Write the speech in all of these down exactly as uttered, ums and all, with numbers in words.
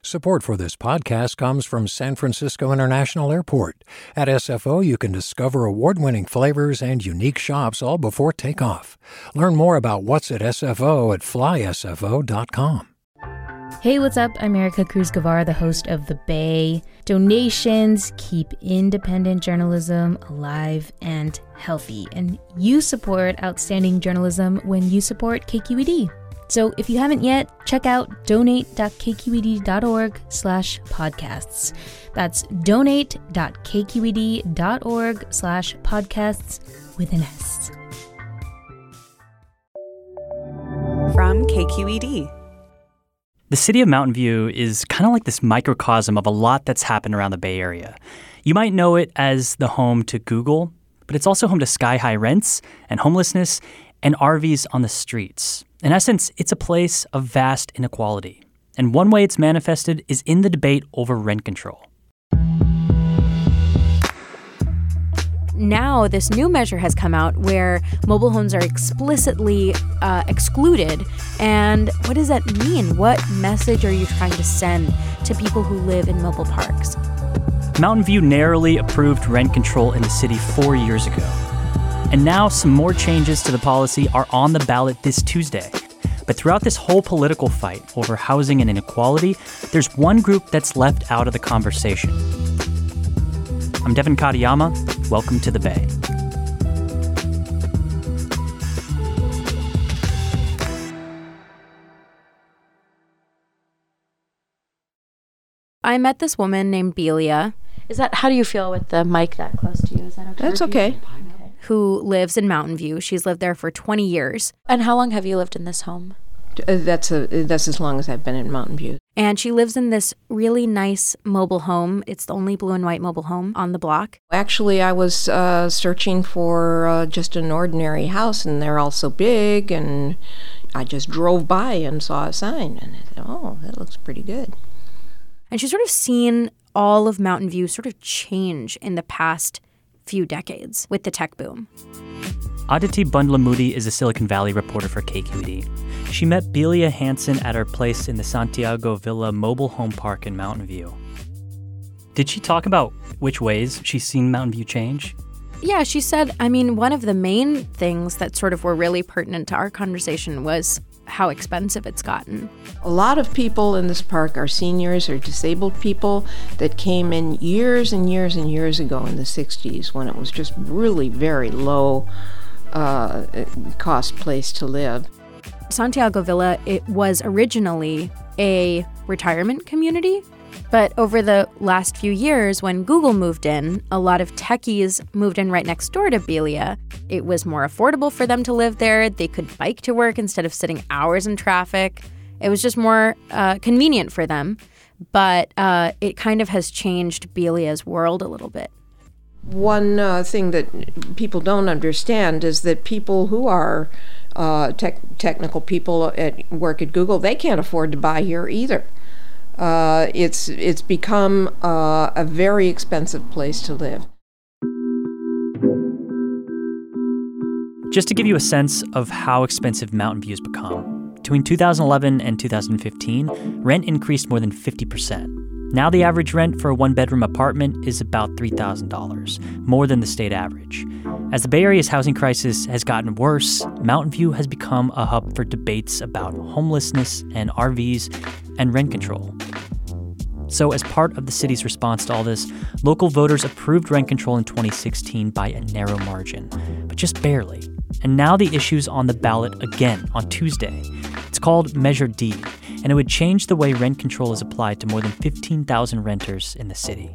Support for this podcast comes from San Francisco International Airport. At S F O, you can discover award-winning flavors and unique shops all before takeoff. Learn more about what's at S F O at fly S F O dot com. Hey, what's up? I'm Erica Cruz Guevara, the host of The Bay. Donations keep independent journalism alive and healthy, and you support outstanding journalism when you support K Q E D. So if you haven't yet, check out donate.kqed.org slash podcasts. That's donate.kqed.org slash podcasts with an S. From K Q E D. The city of Mountain View is kind of like this microcosm of a lot that's happened around the Bay Area. You might know it as the home to Google, but it's also home to sky-high rents and homelessness and R Vs on the streets. In essence, it's a place of vast inequality. And one way it's manifested is in the debate over rent control. Now, this new measure has come out where mobile homes are explicitly uh, excluded. And what does that mean? What message are you trying to send to people who live in mobile parks? Mountain View narrowly approved rent control in the city four years ago. And now some more changes to the policy are on the ballot this Tuesday. But throughout this whole political fight over housing and inequality, there's one group that's left out of the conversation. I'm Devin Katayama. Welcome to The Bay. I met this woman named Belia. Is that, how do you feel with the mic that close to you? Is that okay? That's okay. Who lives in Mountain View. She's lived there for twenty years. And how long have you lived in this home? Uh, that's a that's as long as I've been in Mountain View. And she lives in this really nice mobile home. It's the only blue and white mobile home on the block. Actually, I was uh, searching for uh, just an ordinary house, and they're all so big, and I just drove by and saw a sign, and I said, oh, that looks pretty good. And she's sort of seen all of Mountain View sort of change in the past few decades with the tech boom. Aditi Bandlamudi is a Silicon Valley reporter for K Q E D. She met Belia Hansen at her place in the Santiago Villa mobile home park in Mountain View. Did she talk about which ways she's seen Mountain View change? Yeah, she said, I mean, one of the main things that sort of were really pertinent to our conversation was how expensive it's gotten. A lot of people in this park are seniors or disabled people that came in years and years and years ago in the sixties when it was just really very low uh, cost place to live. Santiago Villa, it was originally a retirement community, but over the last few years, when Google moved in, a lot of techies moved in right next door to Belia. It was more affordable for them to live there. They could bike to work instead of sitting hours in traffic. It was just more uh, convenient for them, but uh, it kind of has changed Belia's world a little bit. One uh, thing that people don't understand is that people who are uh, tech- technical people at work at Google, they can't afford to buy here either. Uh, it's it's become uh, a very expensive place to live. Just to give you a sense of how expensive Mountain View's become, between two thousand eleven and two thousand fifteen, rent increased more than fifty percent. Now the average rent for a one-bedroom apartment is about three thousand dollars, more than the state average. As the Bay Area's housing crisis has gotten worse, Mountain View has become a hub for debates about homelessness and R Vs and rent control. So as part of the city's response to all this, local voters approved rent control in twenty sixteen by a narrow margin, but just barely. And now the issue's on the ballot again on Tuesday. It's called Measure D, and it would change the way rent control is applied to more than fifteen thousand renters in the city.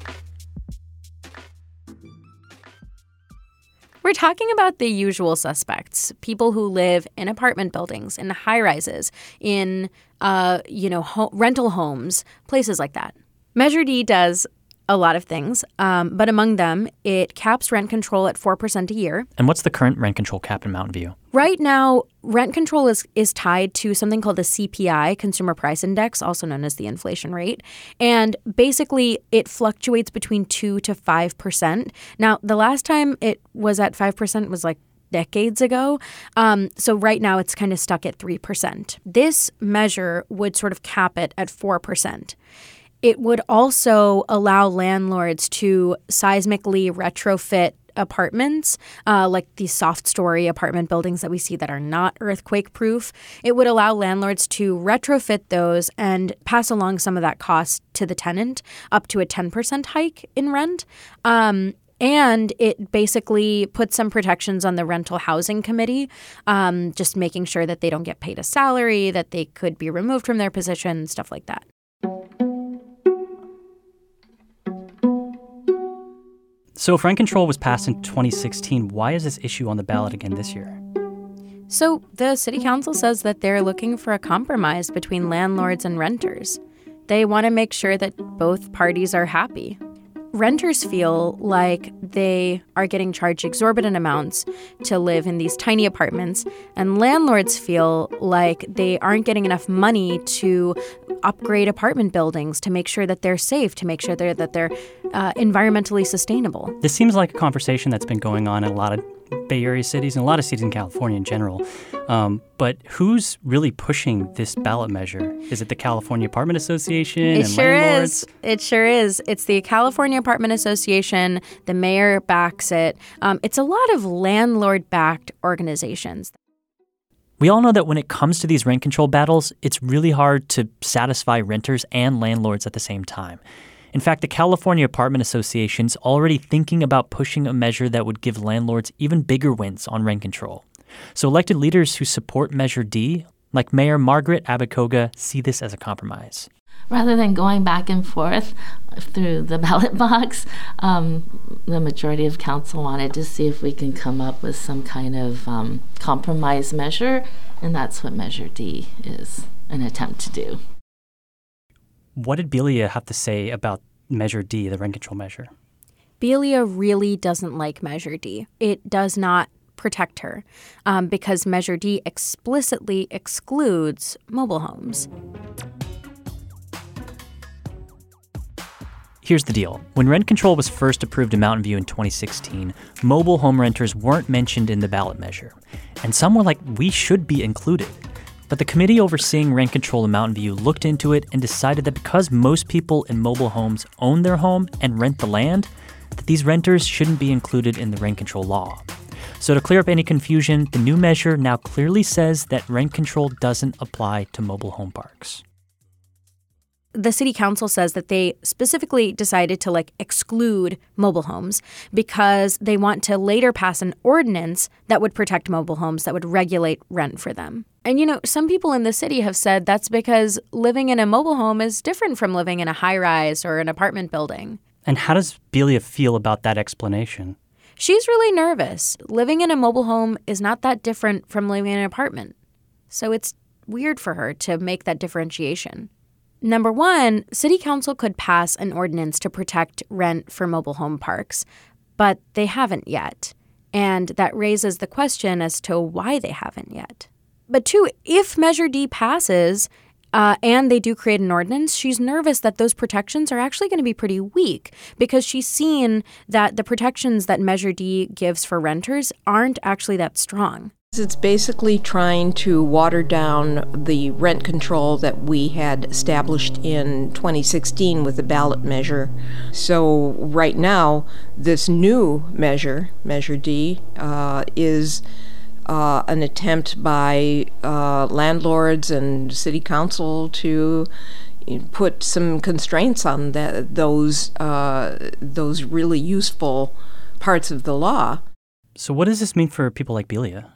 We're talking about the usual suspects, people who live in apartment buildings, in high-rises, in, uh, you know, ho- rental homes, places like that. Measure D does a lot of things, um, but among them, it caps rent control at four percent a year. And what's the current rent control cap in Mountain View? Right now, rent control is, is tied to something called the C P I, Consumer Price Index, also known as the inflation rate. And basically, it fluctuates between two to five percent. Now, the last time it was at five percent was like decades ago. Um, so right now it's kind of stuck at three percent. This measure would sort of cap it at four percent. It would also allow landlords to seismically retrofit apartments, uh, like these soft story apartment buildings that we see that are not earthquake proof. It would allow landlords to retrofit those and pass along some of that cost to the tenant, up to a ten percent hike in rent. Um, And it basically puts some protections on the rental housing committee, um, just making sure that they don't get paid a salary, that they could be removed from their position, stuff like that. So if rent control was passed in twenty sixteen, why is this issue on the ballot again this year? So the city council says that they're looking for a compromise between landlords and renters. They want to make sure that both parties are happy. Renters feel like they are getting charged exorbitant amounts to live in these tiny apartments, and landlords feel like they aren't getting enough money to upgrade apartment buildings to make sure that they're safe, to make sure they're, that they're uh, environmentally sustainable. This seems like a conversation that's been going on in a lot of Bay Area cities and a lot of cities in California in general. Um, but who's really pushing this ballot measure? Is it the California Apartment Association it and sure landlords? Is. It sure is. It's the California Apartment Association. The mayor backs it. Um, it's a lot of landlord-backed organizations. We all know that when it comes to these rent control battles, it's really hard to satisfy renters and landlords at the same time. In fact, the California Apartment Association is already thinking about pushing a measure that would give landlords even bigger wins on rent control. So elected leaders who support Measure D, like Mayor Margaret Abacoga, see this as a compromise. Rather than going back and forth through the ballot box, um, the majority of council wanted to see if we can come up with some kind of um, compromise measure, and that's what Measure D is an attempt to do. What did Belia have to say about Measure D, the rent control measure? Belia really doesn't like Measure D. It does not protect her um, because Measure D explicitly excludes mobile homes. Here's the deal. When rent control was first approved in Mountain View in twenty sixteen, mobile home renters weren't mentioned in the ballot measure. And some were like, we should be included. But the committee overseeing rent control in Mountain View looked into it and decided that because most people in mobile homes own their home and rent the land, that these renters shouldn't be included in the rent control law. So to clear up any confusion, the new measure now clearly says that rent control doesn't apply to mobile home parks. The city council says that they specifically decided to like exclude mobile homes because they want to later pass an ordinance that would protect mobile homes, that would regulate rent for them. And, you know, some people in the city have said that's because living in a mobile home is different from living in a high-rise or an apartment building. And how does Belia feel about that explanation? She's really nervous. Living in a mobile home is not that different from living in an apartment. So it's weird for her to make that differentiation. Number one, city council could pass an ordinance to protect rent for mobile home parks, but they haven't yet. And that raises the question as to why they haven't yet. But two, if Measure D passes uh, and they do create an ordinance, she's nervous that those protections are actually going to be pretty weak because she's seen that the protections that Measure D gives for renters aren't actually that strong. It's basically trying to water down the rent control that we had established in twenty sixteen with the ballot measure. So right now, this new measure, Measure D, uh, is uh, an attempt by uh, landlords and city council to put some constraints on the, those uh, those really useful parts of the law. So what does this mean for people like Belia?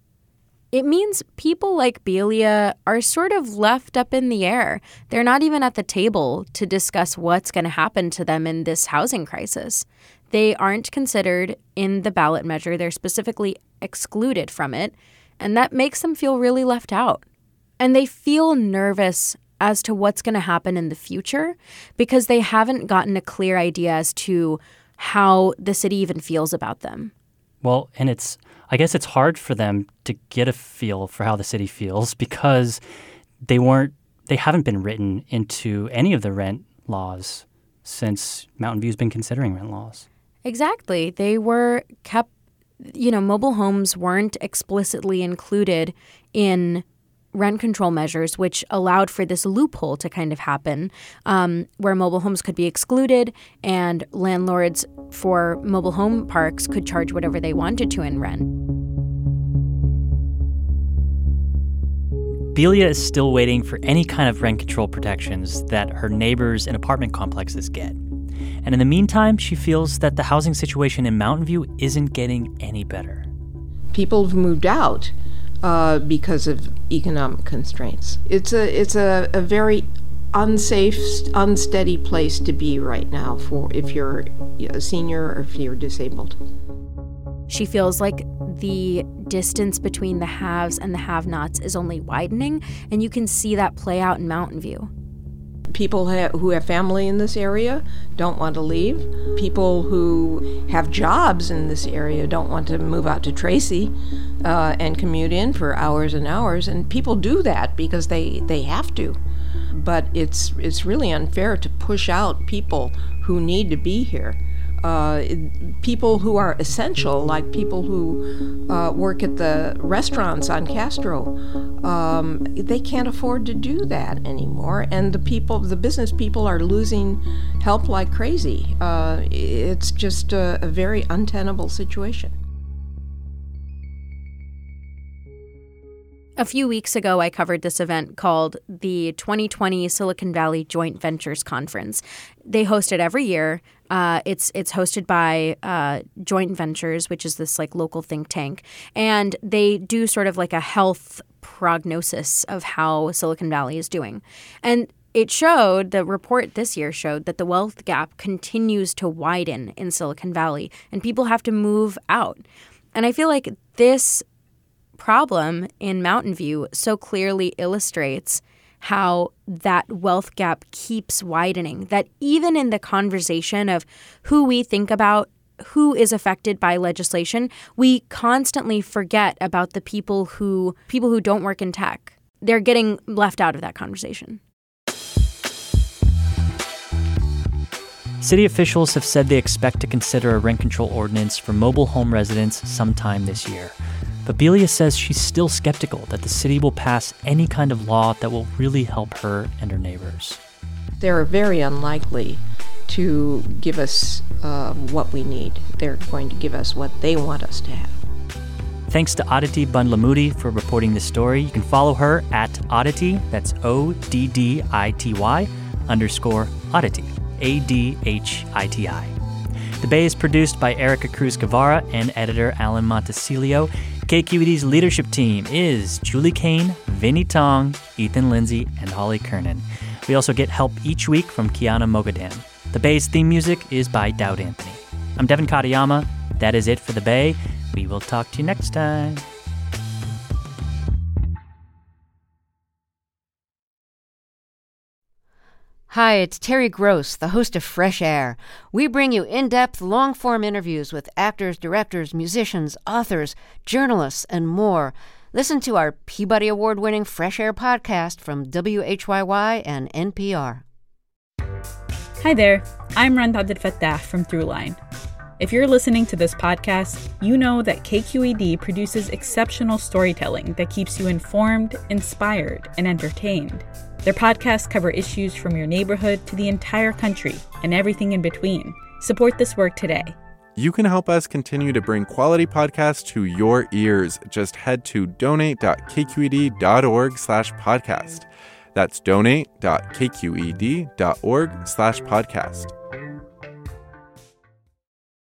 It means people like Belia are sort of left up in the air. They're not even at the table to discuss what's going to happen to them in this housing crisis. They aren't considered in the ballot measure. They're specifically excluded from it, and that makes them feel really left out. And they feel nervous as to what's going to happen in the future because they haven't gotten a clear idea as to how the city even feels about them. Well, and it's, I guess it's hard for them to get a feel for how the city feels because they weren't, they haven't been written into any of the rent laws since Mountain View's been considering rent laws. Exactly. They were kept you know, mobile homes weren't explicitly included in rent control measures, which allowed for this loophole to kind of happen, um, where mobile homes could be excluded and landlords for mobile home parks could charge whatever they wanted to in rent. Belia is still waiting for any kind of rent control protections that her neighbors in apartment complexes get. And in the meantime, she feels that the housing situation in Mountain View isn't getting any better. People have moved out uh, because of economic constraints. It's a it's a, a very unsafe, unsteady place to be right now for if you're a senior or if you're disabled. She feels like the distance between the haves and the have-nots is only widening, and you can see that play out in Mountain View. People ha- who have family in this area don't want to leave. People who have jobs in this area don't want to move out to Tracy uh, and commute in for hours and hours. And people do that because they, they have to. But it's it's really unfair to push out people who need to be here. Uh, people who are essential, like people who uh, work at the restaurants on Castro, um, they can't afford to do that anymore. And the people, the business people, are losing help like crazy. Uh, it's just a, a very untenable situation. A few weeks ago, I covered this event called the twenty twenty Silicon Valley Joint Ventures Conference. They host it every year. Uh, it's it's hosted by uh, Joint Ventures, which is this like local think tank, and they do sort of like a health prognosis of how Silicon Valley is doing. And it showed, the report this year showed that the wealth gap continues to widen in Silicon Valley, and people have to move out. And I feel like this problem in Mountain View so clearly illustrates how that wealth gap keeps widening, that even in the conversation of who we think about, who is affected by legislation, we constantly forget about the people who people who don't work in tech. They're getting left out of that conversation. City officials have said they expect to consider a rent control ordinance for mobile home residents sometime this year. But Belia says she's still skeptical that the city will pass any kind of law that will really help her and her neighbors. They're very unlikely to give us uh, what we need. They're going to give us what they want us to have. Thanks to Aditi Bandlamudi for reporting this story. You can follow her at Aditi, that's O D D I T Y, underscore Aditi, A D H I T I. The Bay is produced by Erica Cruz Guevara and editor Alan Montecillo. K Q E D's leadership team is Julie Kane, Vinnie Tong, Ethan Lindsay, and Holly Kernan. We also get help each week from Kiana Mogadam. The Bay's theme music is by Dowd Anthony. I'm Devin Katayama. That is it for The Bay. We will talk to you next time. Hi, it's Terry Gross, the host of Fresh Air. We bring you in-depth, long-form interviews with actors, directors, musicians, authors, journalists, and more. Listen to our Peabody Award-winning Fresh Air podcast from W H Y Y and N P R. Hi there, I'm Randa Abdel-Fattah from Throughline. If you're listening to this podcast, you know that K Q E D produces exceptional storytelling that keeps you informed, inspired, and entertained. Their podcasts cover issues from your neighborhood to the entire country and everything in between. Support this work today. You can help us continue to bring quality podcasts to your ears. Just head to donate.kqed.org slash podcast. That's donate.kqed.org slash podcast.